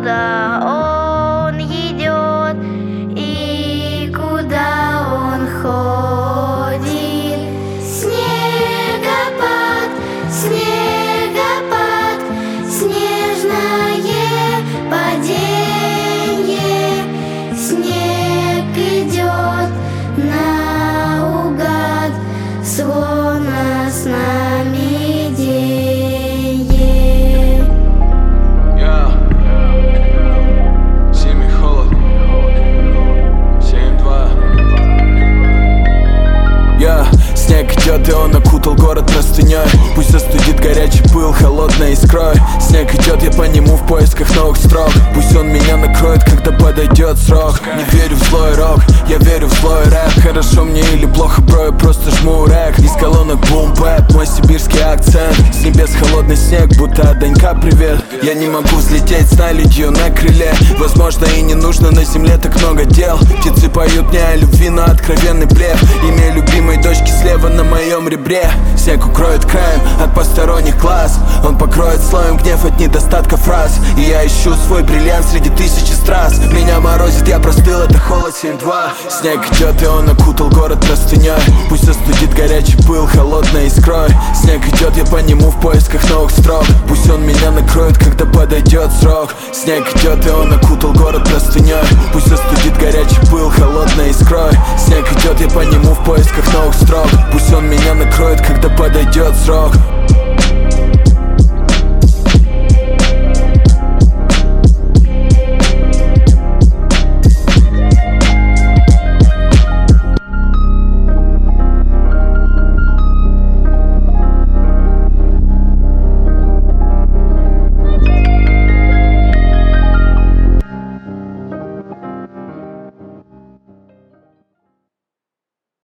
куда он идет и куда он ходит. Снегопад, снегопад, снежное паденье. Снег идет наугад, словно с нами деньги. Зимний холод 7-2. Снег идет, и он окутал город простыней. Пусть остудит горячий пыл холодной искрой. Снег идет, я по нему в поисках новых строк. Пусть он меня накроет, когда подойдет срок. Не верю в злой рок, я верю в злой рэп. Хорошо мне или плохо, бро, я просто жму рэк. Из колонок бум-бэп, мой сибирский акцент. С небес холодный снег, будто от Данька привет. Я не могу взлететь с наледью на крыле. Возможно и не нужно, на земле так много дел. Птицы поют мне о любви, но откровенный блеф. Имя любимой дочки слева на моем ребре. Снег укроет краем от посторонних глаз. Он покроет слоем гнев от недостатка фраз. И я ищу свой бриллиант среди тысячи страз. Меня морозит, я простыл, это холод 7-2. Снег идет, и он окутал город простыней. Пусть остудит горячий пыл холодной искрой. Снег идет, я по нему в поисках новых строк. Пусть он меня накроет, когда подойдет срок. Снег идет, и он окутал город простыней. Пусть остудит горячий пыл холодной искрой. Снег идет, я по нему в поисках новых строк. Пусть он меня накроет, когда подойдет срок.